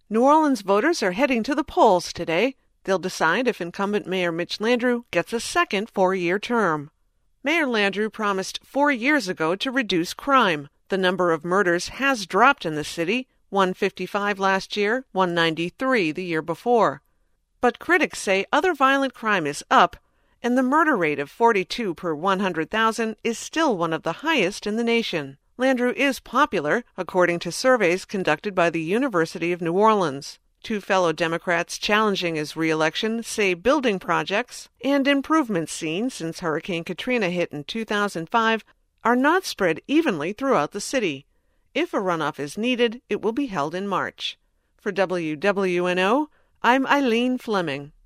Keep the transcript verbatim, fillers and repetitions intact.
New Orleans voters are heading to the polls today. They'll decide if incumbent Mayor Mitch Landrieu gets a second four-year term. Mayor Landrieu promised four years ago to reduce crime. The number of murders has dropped in the city, one fifty-five last year, one ninety-three the year before. But critics say other violent crime is up, and the murder rate of forty-two per one hundred thousand is still one of the highest in the nation. Landrieu is popular, according to surveys conducted by the University of New Orleans. Two fellow Democrats challenging his re-election say building projects and improvements seen since Hurricane Katrina hit in two thousand five are not spread evenly throughout the city. If a runoff is needed, it will be held in March. For W W N O, I'm Eileen Fleming.